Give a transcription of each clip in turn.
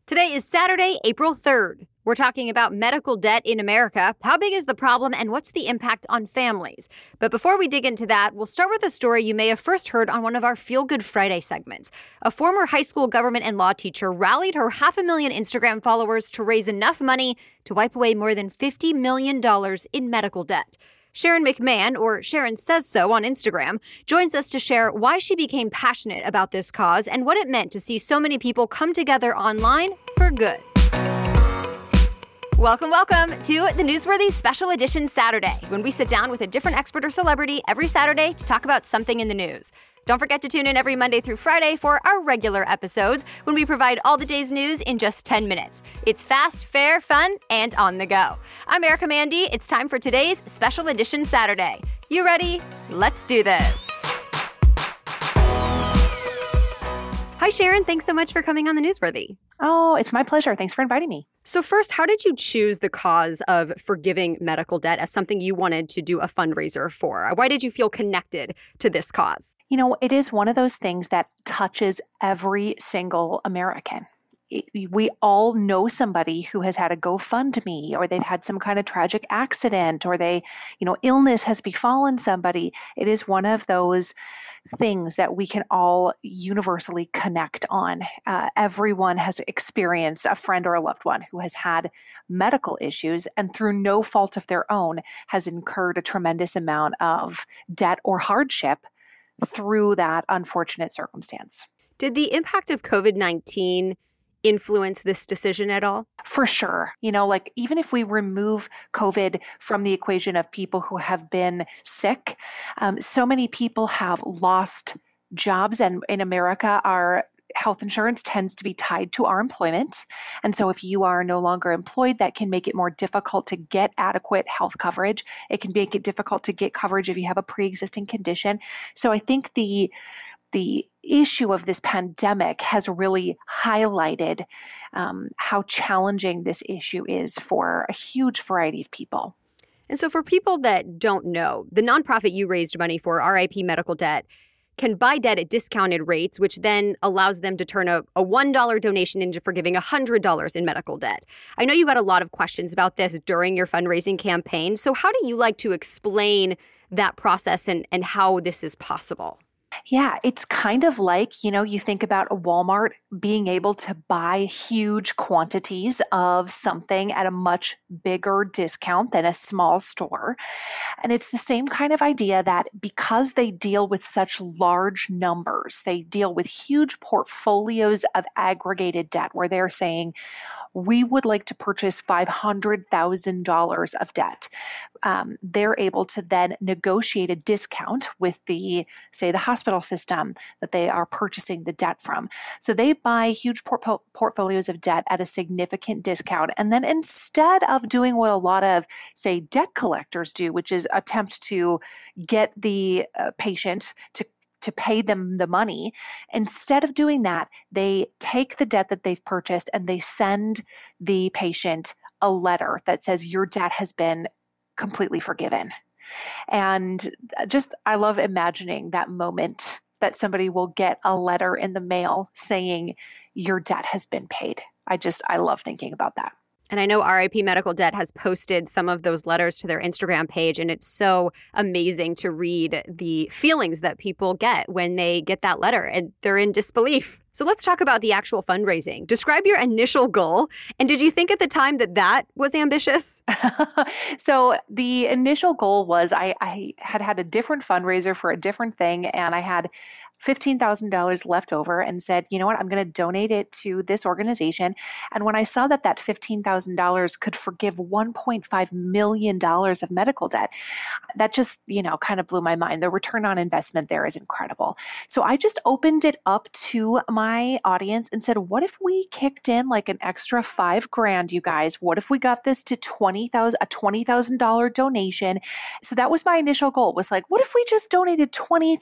Today is Saturday, April 3rd. We're talking about medical debt in America. How big is the problem and what's the impact on families? But before we dig into that, we'll start with a story you may have first heard on one of our Feel Good Friday segments. A former high school government and law teacher rallied her 500,000 Instagram followers to raise enough money to wipe away more than $50 million in medical debt. Sharon McMahon, or Sharon Says So on Instagram, joins us to share why she became passionate about this cause and what it meant to see so many people come together online for good. Welcome to the Newsworthy Special Edition Saturday, when we sit down with a different expert or celebrity every Saturday to talk about something in the news. Don't forget to tune in every Monday through Friday for our regular episodes, when we provide all the day's news in just 10 minutes. It's fast, fair, fun, and on the go. I'm Erica Mandy. It's time for today's Special Edition Saturday. You ready? Let's do this. Hi, Sharon. Thanks so much for coming on the Newsworthy. Oh, it's my pleasure. Thanks for inviting me. So first, how did you choose the cause of forgiving medical debt as something you wanted to do a fundraiser for? Why did you feel connected to this cause? You know, it is one of those things that touches every single American. We all know somebody who has had a GoFundMe, or they've had some kind of tragic accident, or illness has befallen somebody. It is one of those things that we can all universally connect on. Everyone has experienced a friend or a loved one who has had medical issues and through no fault of their own has incurred a tremendous amount of debt or hardship through that unfortunate circumstance. Did the impact of COVID-19 influence this decision at all? For sure. Even if we remove COVID from the equation of people who have been sick, so many people have lost jobs. And in America, our health insurance tends to be tied to our employment. And so if you are no longer employed, that can make it more difficult to get adequate health coverage. It can make it difficult to get coverage if you have a pre-existing condition. So I think the issue of this pandemic has really highlighted how challenging this issue is for a huge variety of people. And so for people that don't know, the nonprofit you raised money for, RIP Medical Debt, can buy debt at discounted rates, which then allows them to turn a $1 donation into forgiving $100 in medical debt. I know you had a lot of questions about this during your fundraising campaign. So how do you like to explain that process and how this is possible? Yeah, it's kind of like, you think about a Walmart being able to buy huge quantities of something at a much bigger discount than a small store. And it's the same kind of idea that because they deal with such large numbers, they deal with huge portfolios of aggregated debt where they're saying, we would like to purchase $500,000 of debt. They're able to then negotiate a discount with the hospital system that they are purchasing the debt from. So they buy huge portfolios of debt at a significant discount. And then instead of doing what a lot of, debt collectors do, which is attempt to get the patient to pay them the money, instead of doing that, they take the debt that they've purchased and they send the patient a letter that says your debt has been completely forgiven. And I love imagining that moment that somebody will get a letter in the mail saying your debt has been paid. I love thinking about that. And I know RIP Medical Debt has posted some of those letters to their Instagram page, and it's so amazing to read the feelings that people get when they get that letter, and they're in disbelief. So let's talk about the actual fundraising. Describe your initial goal. And did you think at the time that was ambitious? So the initial goal was I had a different fundraiser for a different thing, and I had $15,000 left over and said, you know what, I'm going to donate it to this organization. And when I saw that $15,000 could forgive $1.5 million of medical debt, that just, kind of blew my mind. The return on investment there is incredible. So I just opened it up to my audience and said, what if we kicked in like an extra $5,000, you guys? What if we got this to a $20,000 donation? So that was my initial goal, was like, what if we just donated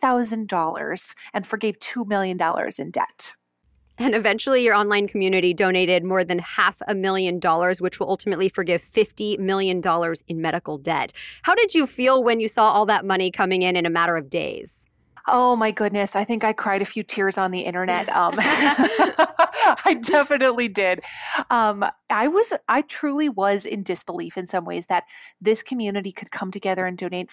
$20,000 and forgave $2 million in debt? And eventually your online community donated more than $500,000, which will ultimately forgive $50 million in medical debt. How did you feel when you saw all that money coming in a matter of days? Oh my goodness. I think I cried a few tears on the internet. I definitely did. I truly was in disbelief in some ways that this community could come together and donate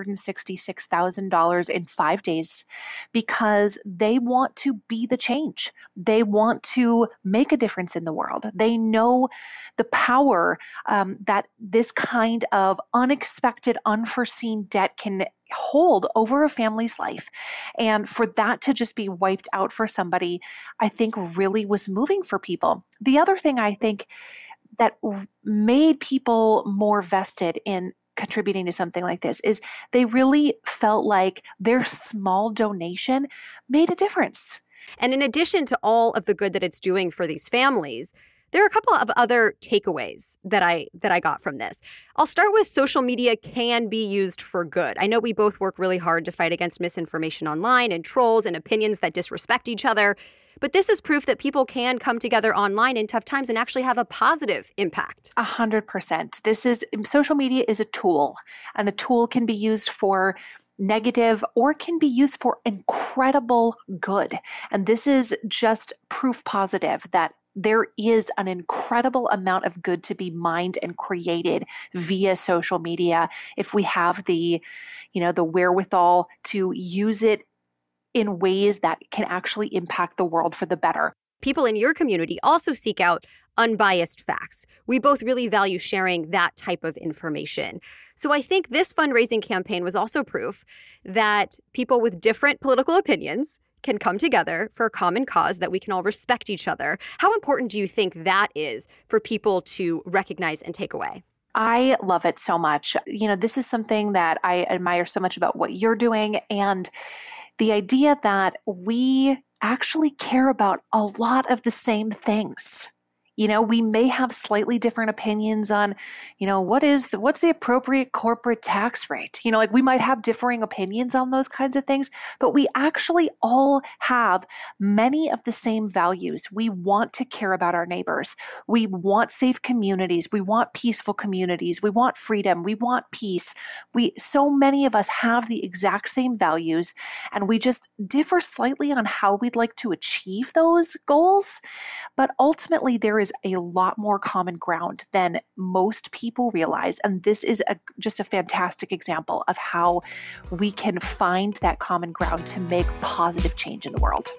$566,000 in 5 days because they want to be the change. They want to make a difference in the world. They know the power that this kind of unexpected, unforeseen debt can hold over a family's life. And for that to just be wiped out for somebody, I think really was moving for people. The other thing I think that made people more vested in contributing to something like this is they really felt like their small donation made a difference. And in addition to all of the good that it's doing for these families, there are a couple of other takeaways that I got from this. I'll start with social media can be used for good. I know we both work really hard to fight against misinformation online and trolls and opinions that disrespect each other. But this is proof that people can come together online in tough times and actually have a positive impact. 100%. Social media is a tool, and a tool can be used for negative or can be used for incredible good. And this is just proof positive that there is an incredible amount of good to be mined and created via social media if we have the wherewithal to use it in ways that can actually impact the world for the better. People in your community also seek out unbiased facts. We both really value sharing that type of information. So I think this fundraising campaign was also proof that people with different political opinions can come together for a common cause, that we can all respect each other. How important do you think that is for people to recognize and take away? I love it so much. This is something that I admire so much about what you're doing, and the idea that we actually care about a lot of the same things. We may have slightly different opinions on, what's the appropriate corporate tax rate? We might have differing opinions on those kinds of things, but we actually all have many of the same values. We want to care about our neighbors. We want safe communities. We want peaceful communities. We want freedom. We want peace. So many of us have the exact same values, and we just differ slightly on how we'd like to achieve those goals. But ultimately, there is a lot more common ground than most people realize. And this is just a fantastic example of how we can find that common ground to make positive change in the world.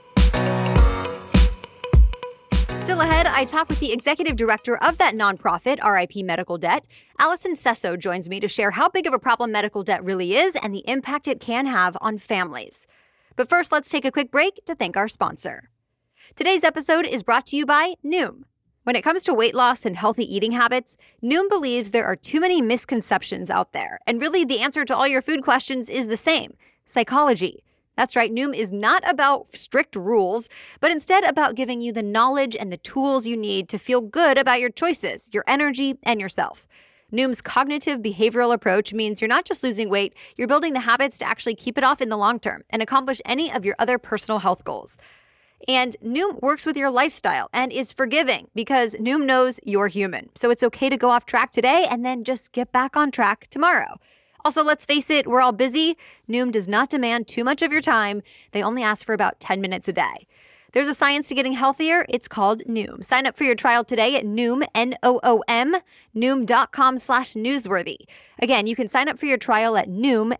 Still ahead, I talk with the executive director of that nonprofit, RIP Medical Debt. Allison Sesso joins me to share how big of a problem medical debt really is and the impact it can have on families. But first, let's take a quick break to thank our sponsor. Today's episode is brought to you by Noom. When it comes to weight loss and healthy eating habits, Noom believes there are too many misconceptions out there. And really, the answer to all your food questions is the same: psychology. That's right, Noom is not about strict rules, but instead about giving you the knowledge and the tools you need to feel good about your choices, your energy, and yourself. Noom's cognitive behavioral approach means you're not just losing weight, you're building the habits to actually keep it off in the long term and accomplish any of your other personal health goals. And Noom works with your lifestyle and is forgiving because Noom knows you're human. So it's okay to go off track today and then just get back on track tomorrow. Also, let's face it, we're all busy. Noom does not demand too much of your time. They only ask for about 10 minutes a day. There's a science to getting healthier. It's called Noom. Sign up for your trial today at Noom, Noom, Noom.com/newsworthy. Again, you can sign up for your trial at Noom,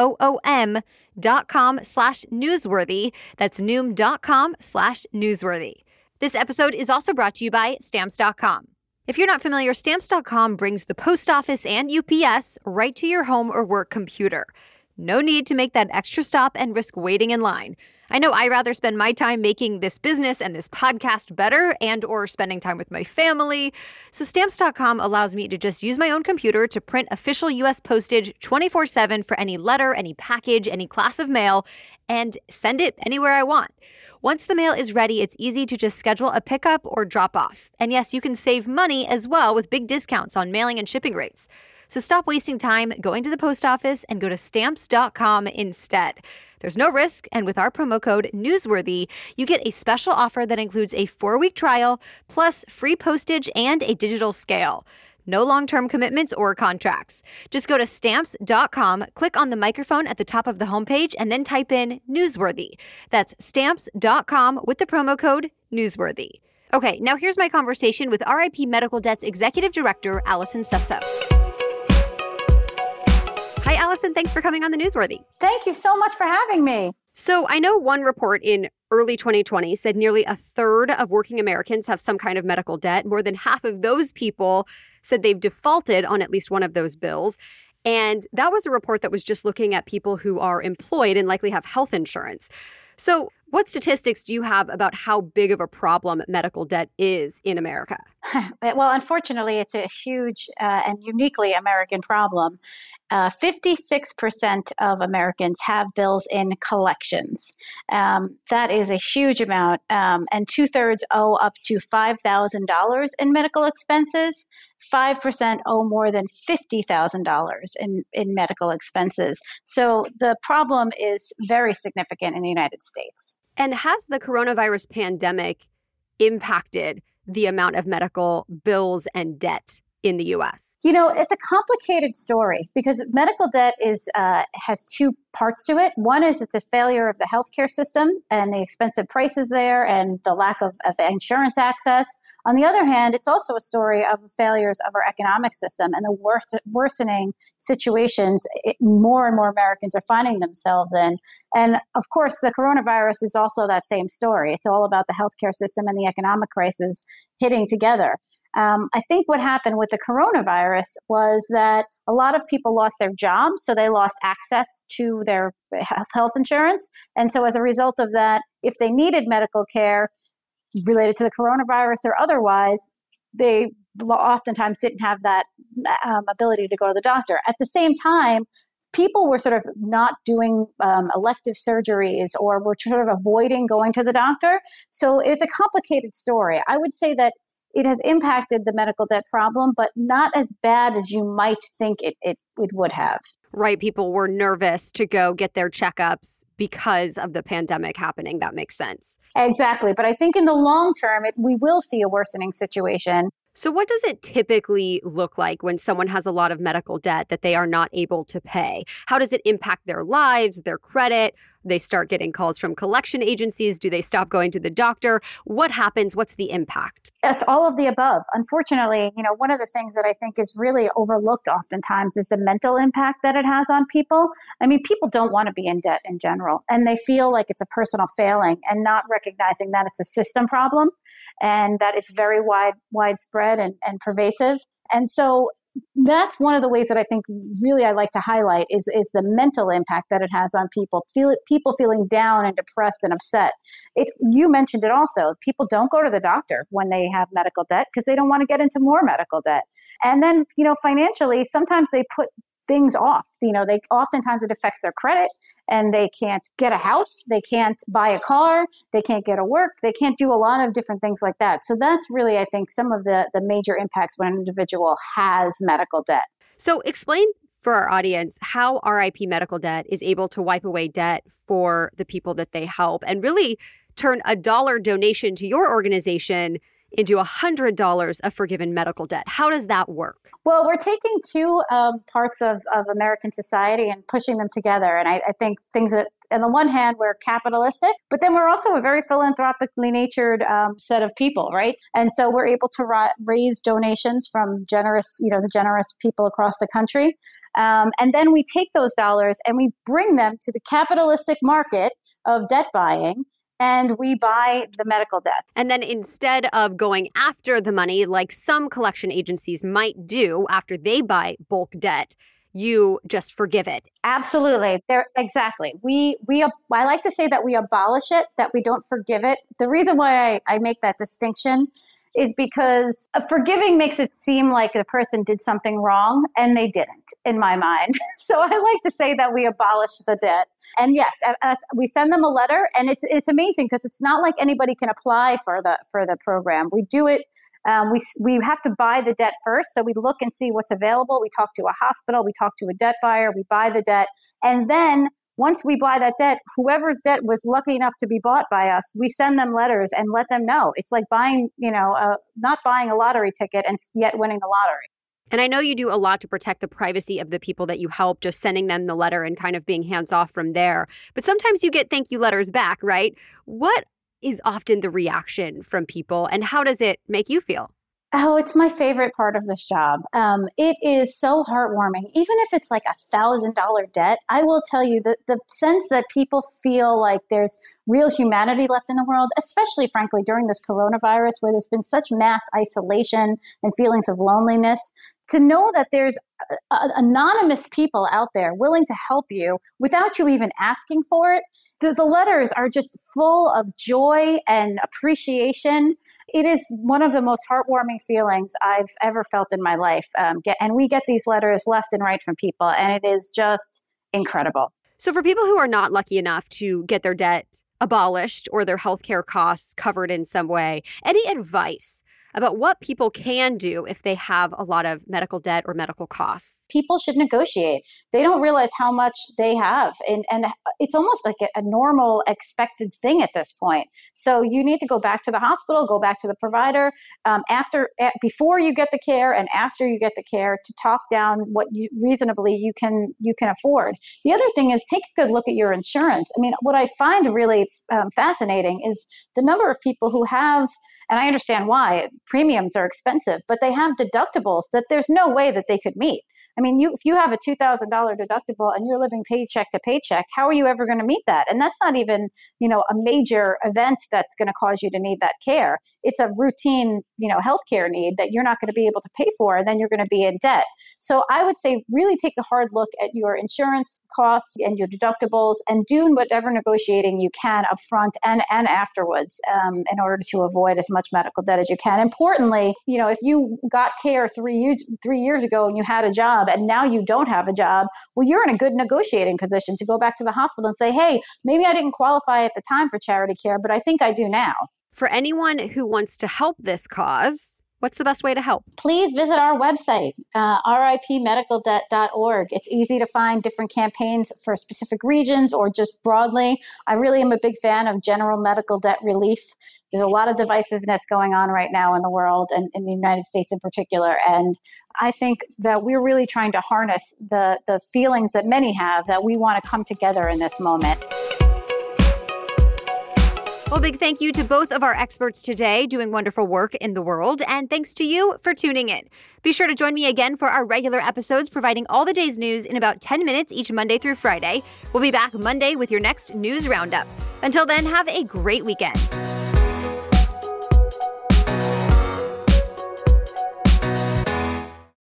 Noom.com/newsworthy. That's Noom.com/newsworthy. This episode is also brought to you by Stamps.com. If you're not familiar, Stamps.com brings the post office and UPS right to your home or work computer. No need to make that extra stop and risk waiting in line. I know I'd rather spend my time making this business and this podcast better and or spending time with my family. So Stamps.com allows me to just use my own computer to print official U.S. postage 24/7 for any letter, any package, any class of mail, and send it anywhere I want. Once the mail is ready, it's easy to just schedule a pickup or drop off. And yes, you can save money as well with big discounts on mailing and shipping rates. So stop wasting time going to the post office and go to Stamps.com instead. There's no risk, and with our promo code Newsworthy, you get a special offer that includes a 4-week trial, plus free postage and a digital scale. No long-term commitments or contracts. Just go to Stamps.com, click on the microphone at the top of the homepage, and then type in Newsworthy. That's Stamps.com with the promo code Newsworthy. Okay, now here's my conversation with RIP Medical Debt's Executive Director, Allison Susso. Hi, Allison. Thanks for coming on the Newsworthy. Thank you so much for having me. So I know one report in early 2020 said nearly a third of working Americans have some kind of medical debt. More than half of those people said they've defaulted on at least one of those bills. And that was a report that was just looking at people who are employed and likely have health insurance. So what statistics do you have about how big of a problem medical debt is in America? Well, unfortunately, it's a huge and uniquely American problem. 56% of Americans have bills in collections. That is a huge amount. And 2/3 owe up to $5,000 in medical expenses. 5% owe more than $50,000 in medical expenses. So the problem is very significant in the United States. And has the coronavirus pandemic impacted the amount of medical bills and debt in the U.S.? You know, it's a complicated story because medical debt has two parts to it. One is it's a failure of the healthcare system and the expensive prices there and the lack of insurance access. On the other hand, it's also a story of failures of our economic system and the worsening situations more and more Americans are finding themselves in. And of course, the coronavirus is also that same story. It's all about the healthcare system and the economic crisis hitting together. I think what happened with the coronavirus was that a lot of people lost their jobs, so they lost access to their health insurance. And so as a result of that, if they needed medical care related to the coronavirus or otherwise, they oftentimes didn't have that ability to go to the doctor. At the same time, people were sort of not doing elective surgeries or were sort of avoiding going to the doctor. So it's a complicated story. I would say that it has impacted the medical debt problem, but not as bad as you might think it would have. Right. People were nervous to go get their checkups because of the pandemic happening. That makes sense. Exactly. But I think in the long term, we will see a worsening situation. So what does it typically look like when someone has a lot of medical debt that they are not able to pay? How does it impact their lives, their credit? They start getting calls from collection agencies. Do they stop going to the doctor? What happens? What's the impact? It's all of the above. Unfortunately, you know, one of the things that I think is really overlooked oftentimes is the mental impact that it has on people. I mean, people don't want to be in debt in general, and they feel like it's a personal failing and not recognizing that it's a system problem and that it's very widespread and pervasive. And so that's one of the ways that I think really I like to highlight is the mental impact that it has on people. People feeling down and depressed and upset. You mentioned it also. People don't go to the doctor when they have medical debt because they don't want to get into more medical debt. And then, you know, financially, sometimes they put things off. You know, oftentimes it affects their credit and they can't get a house, they can't buy a car, they can't get a work, they can't do a lot of different things like that. So that's really, I think, some of the major impacts when an individual has medical debt. So explain for our audience how RIP Medical Debt is able to wipe away debt for the people that they help and really turn a $1 donation to your organization into $100 of forgiven medical debt. How does that work? Well, we're taking two parts of American society and pushing them together. And I think things that, on the one hand, we're capitalistic, but then we're also a very philanthropically natured set of people, right? And so we're able to raise donations from the generous people across the country. And then we take those dollars and we bring them to the capitalistic market of debt buying. And we buy the medical debt. And then instead of going after the money, like some collection agencies might do after they buy bulk debt, you just forgive it. Absolutely. Exactly. I like to say that we abolish it, that we don't forgive it. The reason why I make that distinction is because forgiving makes it seem like the person did something wrong, and they didn't, in my mind. So I like to say that we abolish the debt. And yes, we send them a letter, and it's amazing because it's not like anybody can apply for the program. We do it. We have to buy the debt first. So we look and see what's available. We talk to a hospital. We talk to a debt buyer. We buy the debt. And then once we buy that debt, whoever's debt was lucky enough to be bought by us, we send them letters and let them know. It's like buying, not buying a lottery ticket and yet winning the lottery. And I know you do a lot to protect the privacy of the people that you help, just sending them the letter and kind of being hands off from there. But sometimes you get thank you letters back, right? What is often the reaction from people, and how does it make you feel? Oh, it's my favorite part of this job. It is so heartwarming. Even if it's like $1,000 debt, I will tell you that the sense that people feel like there's real humanity left in the world, especially, frankly, during this coronavirus where there's been such mass isolation and feelings of loneliness, to know that there's anonymous people out there willing to help you without you even asking for it. The letters are just full of joy and appreciation. It is one of the most heartwarming feelings I've ever felt in my life. And we get these letters left and right from people, and it is just incredible. So for people who are not lucky enough to get their debt abolished or their healthcare costs covered in some way, any advice about what people can do if they have a lot of medical debt or medical costs? People should negotiate. They don't realize how much they have. And it's almost like a normal expected thing at this point. So you need to go back to the hospital, go back to the provider before you get the care and after you get the care to talk down what reasonably you can afford. The other thing is take a good look at your insurance. I mean, what I find really fascinating is the number of people who have, and I understand why, premiums are expensive, but they have deductibles that there's no way that they could meet. I mean, if you have a $2,000 deductible and you're living paycheck to paycheck, how are you ever going to meet that? And that's not even, a major event that's going to cause you to need that care. It's a routine, healthcare need that you're not going to be able to pay for, and then you're going to be in debt. So I would say really take a hard look at your insurance costs and your deductibles and do whatever negotiating you can up front and afterwards in order to avoid as much medical debt as you can. Importantly, if you got care 3 years ago and you had a job and now you don't have a job, well, you're in a good negotiating position to go back to the hospital and say, hey, maybe I didn't qualify at the time for charity care, but I think I do now. For anyone who wants to help this cause, what's the best way to help? Please visit our website, ripmedicaldebt.org. It's easy to find different campaigns for specific regions or just broadly. I really am a big fan of general medical debt relief. There's a lot of divisiveness going on right now in the world and in the United States in particular. And I think that we're really trying to harness the feelings that many have that we want to come together in this moment. Well, big thank you to both of our experts today doing wonderful work in the world. And thanks to you for tuning in. Be sure to join me again for our regular episodes, providing all the day's news in about 10 minutes each Monday through Friday. We'll be back Monday with your next news roundup. Until then, have a great weekend.